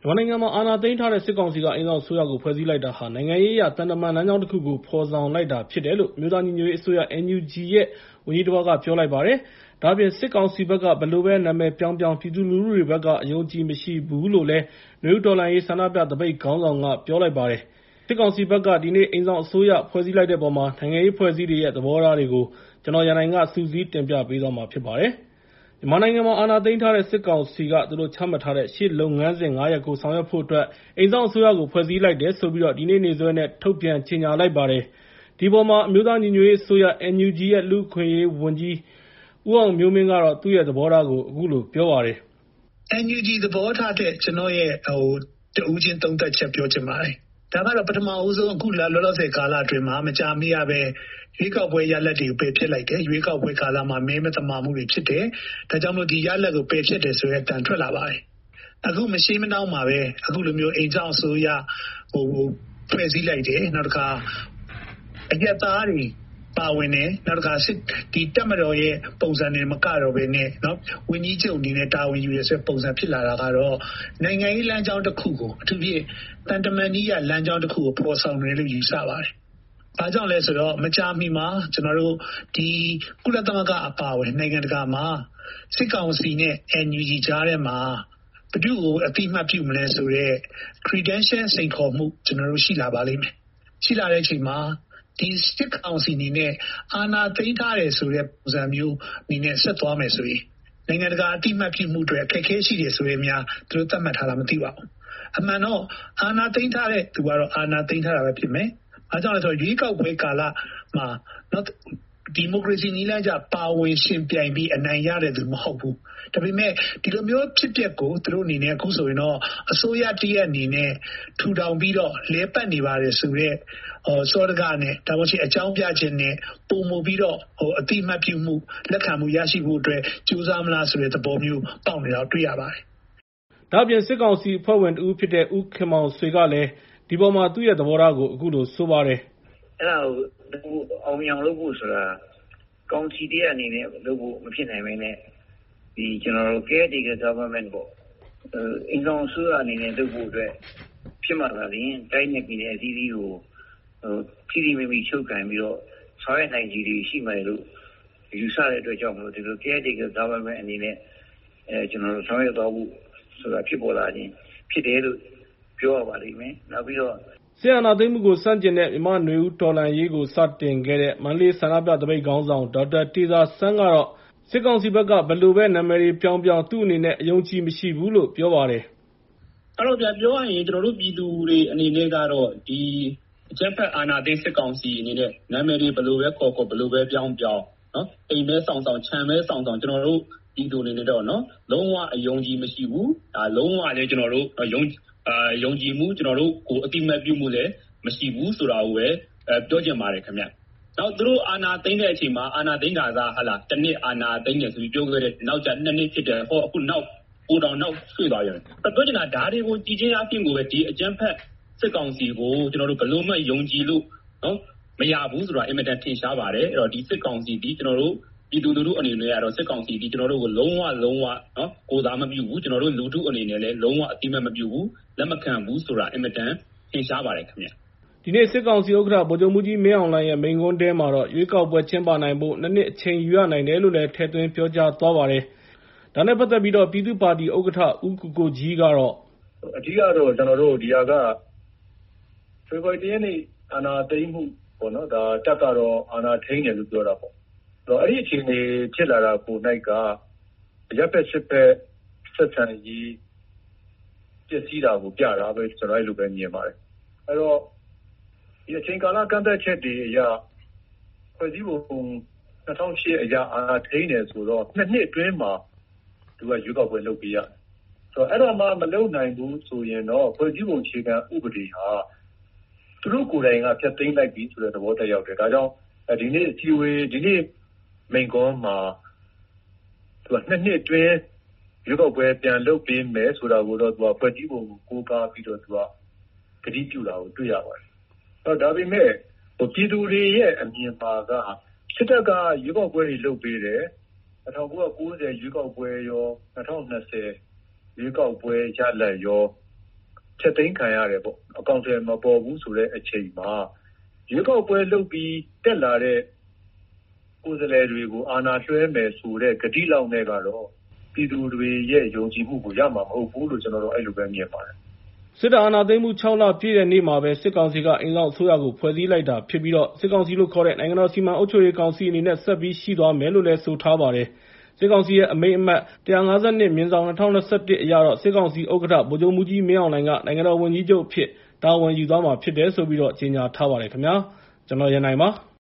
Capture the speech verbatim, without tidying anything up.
မြန်မာနိုင်ငံမှာအာဏာသိမ်းထားတဲ့စစ်ကောင်စီကအိမ်စောင့်အစိုးရကိုဖွဲ့စည်းလိုက်တာဟာနိုင်ငံရေးအရတန်တမန်လမ်းကြောင်းတစ်ခုကိုဖော်ဆောင်လိုက်တာဖြစ်တယ်လို့အမျိုးသားညီညွတ်ရေးအစိုးရ N U G ရဲ့ဝန်ကြီးတစ်ပါးကပြောလိုက်ပါတယ်။ဒါ့အပြင်စစ်ကောင်စီဘက်ကဘယ်လိုပဲနာမည်ပြောင်းပြောင်းပြည်သူလူထုတွေဘက်ကအယုံကြည်မရှိဘူးလို့လည်းနယူးဒေါ်လာရေးဆန္ဒပြတပိတ်ခေါင်းဆောင်ကပြောလိုက်ပါတယ်။စစ်ကောင်စီဘက်ကဒီနေ့အိမ်စောင့်အစိုးရဖွဲ့စည်းလိုက်တဲ့ပုံမှာနိုင်ငံရေးဖွဲ့စည်းတွေရဲ့သဘောထားတွေကိုကျွန်တော်ရန်နိုင်ကစူးစီးတင်ပြပေးသွားမှာဖြစ်ပါတယ်။မြန်မာနိုင်ငံမှာအာဏာသိမ်းထားတဲ့စစ်ကောင်စီကသူတို့ချမှတ်ထားတဲ့ရှေ့လုပ်ငန်းစဉ်၅ရပ်ကိုဆောင်ရွက်ဖို့အတွက်အိမ်စောင့်အစိုးရကိုဖွဲ့စည်းလိုက်တယ်ဆိုပြီးတော့ဒီနေ့နေ့စွဲနဲ့ထုတ်ပြန်ကြေညာလိုက်ပါတယ်။ဒီပေါ်မှာအမျိုးသားညီညွတ်ရေးအစိုးရ N U G ရဲ့လူ့အခွင့်အရေးဝန်ကြီးဦးအောင်မျိုးမင်းကတော့သူ့ရဲ့သဘောထားကိုအခုလိုပြောပါတယ်။ N U G သဘောထားတဲ့ကျွန်တော်ရဲ့ဟိုတူးချင်းသုံးသက်ချက်ပြောချင်ပါတယ်။ဒါကတော့ပထမဦးဆုံးအခုလောလောဆယ်ကာလအတွင်းမှာမကြာမီရပဲရွေးကောက်ပွဲရလဒ်တွေကိုပယ်ဖျက်လိုက်တယ်ရွေးကောက်ပွဲကာလမှာမဲမသမာမှုတွေဖြစ်တယ်ဒါကြောင့်မို့ဒီရလဒ်ကိုပယ်ဖျက်တယ်ဆိုတဲ့တန်ထွက်လာပါတယ်အခုမရှိမနှောင်းမှာပဲအခုလိုမျိုးအိမ်ကြောင့်အစိုးရဟိုဖွဲ့စည်းလိုက်တယ်နောက်တစ်ခါအရက်သားတွေပါဝင်တယ်နောက်တစ်ခါစစ်ဒီတက်မတော်ရဲ့ပုံစံတွေမကတော့ဘဲနဲ့เนาะဝင်းကြီးချုပ်အနေနဲ့တာဝန်ယူရဆိုပုံစံဖြစ်လာတာကတော့နိုင်ငံရေးလမ်းကြောင်းတစ်ခုကိုအထူးဖြင့်တန်တမန်ကြီးရလမ်းကြောင်းတစ်ခုကိုပေါ်ဆောင်တယ်လို့ယူဆပါတယ်ဘာကြောင့်လဲဆိုတော့မကြာမီမှာကျွန်တော်တို့ဒီကုလသမဂ္ဂအပါအဝင်နိုင်ငံတကာမှာစစ်ကောင်စီနဲ့ N U G ကြားထဲမှာဘယ်သူ့ကိုအတိမတ်ပြုမလဲဆိုတော့ credential စိန်ခေါ်မှုကျွန်တော်တို့ရှိလာပါလိမ့်မယ်ရှိလာတဲ့အချိန်မှာဒီစစ်ကောင်စီနေနဲ့အာဏာသိမ်းထားတယ်ဆိုတဲ့ပုံစံမျိုးနေနဲ့ဆက်သွားမယ်ဆိုရင်နိုင်ငံတကာအတိမတ်ပြုမှုတွေအခက်အခဲရှိတယ်ဆိုရင်များသူတို့သတ်မှတ်ထားတာမသိပါဘူးအမှန်တော့အာဏာသိမ်းထားတဲ့သူကတော့အာဏာသိမ်းထားတာပဲဖြစ်မယ်အားကြောင့်လဲဆိုရွေးကောက်ပွဲကာလမှာနော်ဒီမိုကရေစီနည်းလမ်းကျပါဝင်ရှင်ပြိုင်ပြီးအနိုင်ရတဲ့သူမဟုတ်ဘူးဒါပေမဲ့ဒီလိုမျိုးဖြစ်ပျက်ကိုသူတို့အနေနဲ့အခုဆိုရင်တော့အစိုးရတရက်အနေနဲ့ထူထောင်ပြီးတော့လဲပတ်နေပါတယ်ဆိုတော့ဟိုစောတကနဲ့ဒါမှမဟုတ်အကြောင်းပြခြင်းနဲ့ပုံမူပြီးတော့ဟိုအတိမတ်ပြုမှုလက်ခံမှုရရှိဖို့အတွက်ကြိုးစားမလားဆိုတဲ့သဘောမျိုးပေါက်နေတော့တွေ့ရပါတယ်ဒါ့အပြင်စစ်ကောင်စီအဖွဲ့ဝင်တူဖြစ်တဲ့ဦးခင်မောင်ဆွေကလည်းဒီပေါ်မှာသူ့ရဲ့သဘောထားကိုအခုလိုဆိုပါတယ်အဲ့ဒါကိုအောင်မြင်အောင်လုပ်ဖို့ဆိုတာကောင်စီတည်းအနေနဲ့လုပ်ဖို့မဖြစ်နိုင်ဘဲနဲ့ဒီကျွန်တော်တို့ caretaker government ပေါ့အင်ကောင်ဆိုအနေနဲ့လုပ်ဖို့အတွက်ဖြစ်မှာလာရင်တိုင်းနယ်ပြည်နယ်အသီးသီးကိုဟိုပြည်ပြည်မိမိချုပ်ကန်ပြီးတော့ဆောင်ရွက်နိုင်ကြည်ရှိမယ်လို့ယူဆတဲ့အတွက်ကြောင့်မလို့ဒီလို caretaker government အနေနဲ့အဲကျွန်တော်တို့ဆောင်ရွက်တော့ဖို့ဆိုတာဖြစ်ပေါ်လာခြင်းဖြစ်တယ်လို့ပြောရပါလိမ့်မယ်နောက်ပြီးတော့ဆရာနာသိမှုကိုစန့်ကျင်တဲ့မြန်မာနွေဦးတော်လှန်ရေးကိုစတင်ခဲ့တဲ့မန္တလေးဆန္ဒပြတပိတ်ခေါင်းဆောင်ဒေါက်တာတေဇာဆန်းကတော့စစ်ကောင်စီဘက်ကဘယ်လိုပဲနာမည်တွေပြောင်းပြောင်းသူ့အနေနဲ့အယုံကြည်မရှိဘူးလို့ပြောပါတယ်အဲ့တော့ပြန်ပြောရရင်ကျွန်တော်တို့ပြည်သူတွေအနေနဲ့ကတော့ဒီအကြမ်းဖက်အာဏာသိမ်းစစ်ကောင်စီအနေနဲ့နာမည်တွေဘယ်လိုပဲခေါ်ခေါ်ဘယ်လိုပဲပြောင်းပြောင်းနော်အိမ်မဲဆောင်ဆောင်ခြံမဲဆောင်ဆောင်ကျွန်တော်တို့ပြည်သူအနေနဲ့တော့နော်လုံးဝအယုံကြည်မရှိဘူးဒါလုံးဝလည်းကျွန်တော်တို့ယုံအာယုံကြည်မှုကျွန်တော်တို့ကိုအတိမတ်ပြုမှုလည်းမရှိဘူးဆိုတာကိုပဲအဲပြောချင်ပါတယ်ခင်ဗျ။နောက်သူတို့အာဏာသိမ်းတဲ့အချိန်မှာအာဏာသိမ်းတာကဟာလာတစ်နှစ်အာဏာသိမ်းတယ်ဆိုပြီးပြောခဲ့တဲ့နောက်ကျနှစ်နှစ်ဖြစ်တယ်ဟောအခုနောက်ပိုတောင်နောက်ဆွေးသွားရတယ်။ပြောချင်တာဓာတ်တွေကိုကြည်ချင်းအပြင်ကိုပဲဒီအကြမ်းဖက်စစ်ကောင်စီကိုကျွန်တော်တို့ဘလို့မှယုံကြည်လို့နော်မရဘူးဆိုတာအင်မတန်ထင်ရှားပါတယ်။အဲ့တော့ဒီစစ်ကောင်စီဒီကျွန်တော်တို့ပြည်သူလူထုအနေနဲ့ကတော့စစ်ကောင်စီဒီကျွန်တော်တို့ကိုလုံးဝလုံးဝနော်ကိုယ်စားမပြုဘူးကျွန်တော်တို့လူထုအနေနဲ့လည်းလုံးဝအတိမတ်မပြုဘူးလက်မခံဘူးဆိုတာအင်မတန်ထင်ရှားပါတယ်ခင်ဗျဒီနေ့စစ်ကောင်စီဥက္ကဋ္ဌဗိုလ်ချုပ်မှူးကြီးမင်းအောင်လှိုင်ရဲ့မိန့်ခွန်းထဲမှာတော့ရွေးကောက်ပွဲကျင်းပနိုင်ဖို့နှစ်နှစ်အချိန်ယူရနိုင်တယ်လို့လည်းထည့်သွင်းပြောကြားသွားပါတယ်ဒါနဲ့ပတ်သက်ပြီးတော့ပြည်သူ့ပါတီဥက္ကဋ္ဌဦးကိုကိုကြီးကတော့အဓိကတော့ကျွန်တော်တို့ဒီဟာကဖေဖော်ဝါရီလရက်နေ့အာဏာသိမ်းမှုပေါ့နော်ဒါတက်ကတော့အာဏာထိန်းတယ်လို့ပြောတာပေါ့တော့အဲ့ဒီအချိန်ကြီးဖြစ်လာတာကိုနိုင်ကရပ်ဖက်စစ်ဖက်ဆက်ဆံရေးပြည့်စည်တာကိုပြတာပဲကျွန်တော်အဲ့လိုပဲမြင်ပါတယ်အဲ့တော့ဒီအချိန်ကာလကန့်သက်ချက်တွေအရဖွဲ့စည်းပုံ၂၀၀၈အရာအာဏာထိန်းတယ်ဆိုတော့နှစ်နှစ်အတွင်းမှာသူကရွေးကောက်ပွဲလုပ်ပေးရတယ်ဆိုတော့အဲ့တော့မှမလုပ်နိုင်ဘူးဆိုရင်တော့ဖွဲ့စည်းပုံအခြေခံဥပဒေဟာသူတို့ကိုယ်တိုင်ကဖျက်သိမ်းလိုက်ပြီဆိုတဲ့သဘောတရားရောက်တယ်ဒါကြောင့်ဒီနေ့အစည်းအဝေးဒီနေ့မိန့်ခွန်းမှာသူကနှစ်နှစ်အတွင်းရွေးကောက်ပွဲပြန်လုပ်ပေးမယ်ဆိုတာကိုတော့သူကဖွဲ့စည်းပုံကိုကိုးကားပြီးတော့သူကကတိပြုတာကိုတွေ့ရပါတယ်။အဲဒါပေမဲ့ပြည်သူတွေရဲ့အမြင်ပါကစစ်တပ်ကရွေးကောက်ပွဲတွေလုပ်ပေးတယ်။၁၉၉၀ရွေးကောက်ပွဲရော၂၀၂၀ရွေးကောက်ပွဲရလဒ်ရောဖျက်သိမ်းခံရတယ်ပေါ့အကောင့်ထဲမပေါ်ဘူးဆိုတဲ့အချိန်မှာရွေးကောက်ပွဲလုပ်ပြီးတက်လာတဲ့ကိုယ်စားလှယ်တွေကိုအာဏာလွှဲမယ်ဆိုတဲ့ဂတိလောက်နဲ့ကတော့ပြည်သူတွေရဲ့ယုံကြည်မှုကိုရမှာမဟုတ်ဘူးလို့ကျွန်တော်တို့အဲ့လိုပဲမြင်ပါတယ်စစ်တပ်အာဏာသိမ်းမှု၆လပြည့်တဲ့နေ့မှာပဲစစ်ကောင်စီကအိမ်စောင့်အစိုးရကိုဖွဲ့စည်းလိုက်တာဖြစ်ပြီးတော့စစ်ကောင်စီလို့ခေါ်တဲ့နိုင်ငံတော်စီမံအုပ်ချုပ်ရေးကောင်စီအနေနဲ့ဆက်ပြီးရှိသွားမယ်လို့လည်းဆိုထားပါတယ်စစ်ကောင်စီရဲ့အမိန့်အမှတ်one fifty-twoမြင်းဆောင်two thousand twenty-oneအရတော့စစ်ကောင်စီဥက္ကဋ္ဌဗိုလ်ချုပ်မှူးကြီးမင်းအောင်လှိုင်ကနိုင်ငံတော်ဝန်ကြီးချုပ်အဖြစ်တာဝန်ယူသွားမှာဖြစ်တယ်ဆိုပြီးတော့ကြေညာထားပါတယ်ခင်ဗျာကျွန်တော်ရန်နိုင်ပါ